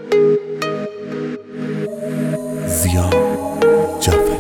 زیا جعفری.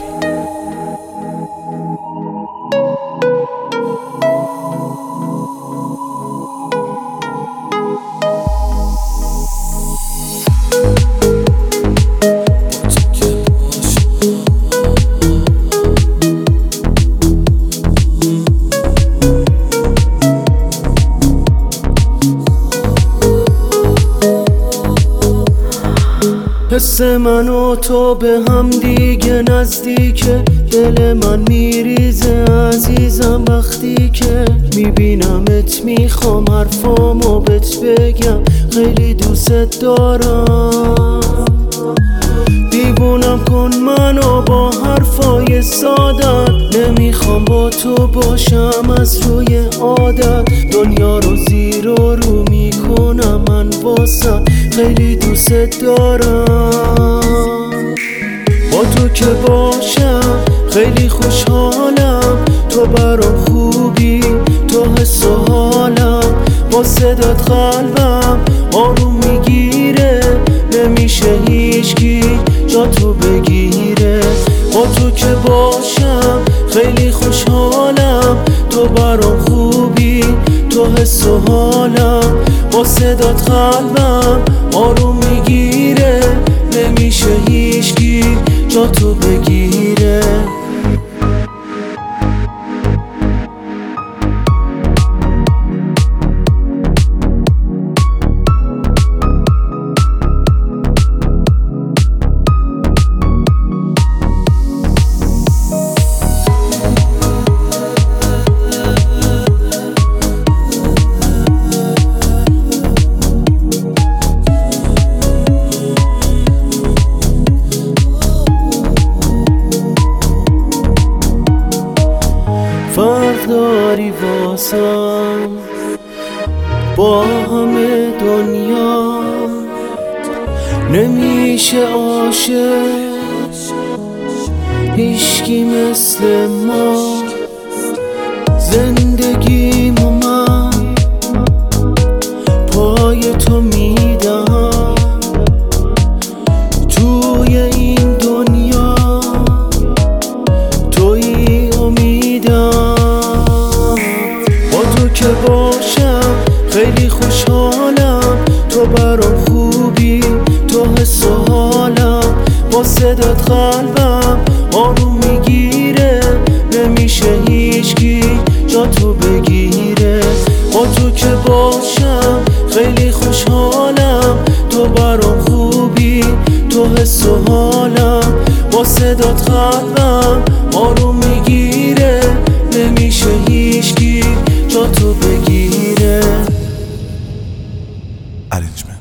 حس من و تو به هم دیگه نزدیکه، دل من میریزه عزیزم وقتی که میبینمت. میخوام حرفامو بهت بگم، خیلی دوست دارم. دیوونم کن منو با حرفای سادت، نمیخوام با تو باشم از روی عادت. دنیا رو زیر و رو میکنم من واسه، خیلی دوست دارم. با تو که باشم خیلی خوشحالم، تو برام خوبی، تو حس و حالم. با صدات قلبم آروم میگیره، نمیشه هیچکی جا تو بگیره. با تو که باشم خیلی خوشحالم، تو برام خوبی، تو حس و حالم. با صدات قلبم آروم میگیره، نمیشه هیچکی جا تو بگیره. فرق داری واسم با همه دنیا، نمیشه عاشق هیچکی مثل ما. زندگیمو من پای تو میدم، توی این دنیا توی امیدم. با تو که باشم خیلی خوشحالم، تو برام خوبی، تو حس و حالم. با صدات قلبم آروم میگیره، نمیشه هیچکی جا تو بگیره. با تو که باشم خیلی خوشحالم، تو برام خوبی، تو حس و حالم. با صدات قلبم آروم میگیره، نمیشه هیچکی جا تو بگیره. Arrangement.